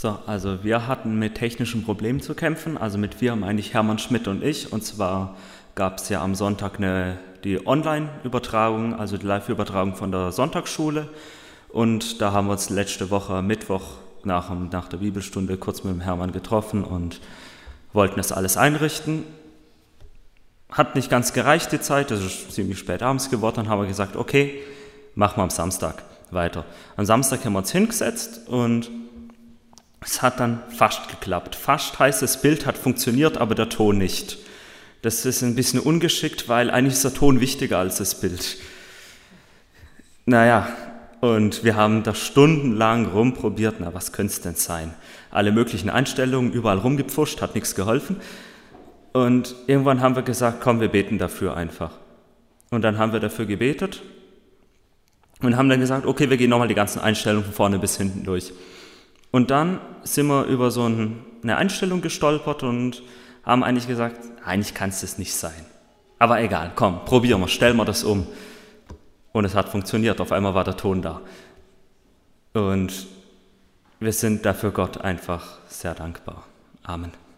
So, also wir hatten mit technischen Problemen zu kämpfen, also mit wir meine ich Hermann Schmidt und ich. Und zwar gab es ja am Sonntag die Online-Übertragung, also die Live-Übertragung von der Sonntagsschule. Und da haben wir uns letzte Woche Mittwoch nach der Bibelstunde kurz mit dem Hermann getroffen und wollten das alles einrichten. Hat nicht ganz gereicht die Zeit, es ist ziemlich spät abends geworden, dann haben wir gesagt, okay, machen wir am Samstag weiter. Am Samstag haben wir uns hingesetzt und es hat dann fast geklappt. Fast heißt, das Bild hat funktioniert, aber der Ton nicht. Das ist ein bisschen ungeschickt, weil eigentlich ist der Ton wichtiger als das Bild. Naja, und wir haben da stundenlang rumprobiert, was könnte es denn sein? Alle möglichen Einstellungen, überall rumgepfuscht, hat nichts geholfen. Und irgendwann haben wir gesagt, komm, wir beten dafür einfach. Und dann haben wir dafür gebetet und haben dann gesagt, okay, wir gehen nochmal die ganzen Einstellungen von vorne bis hinten durch. Und dann sind wir über so eine Einstellung gestolpert und haben eigentlich gesagt, eigentlich kann es das nicht sein. Aber egal, komm, probieren wir, stellen wir das um. Und es hat funktioniert, auf einmal war der Ton da. Und wir sind dafür Gott einfach sehr dankbar. Amen.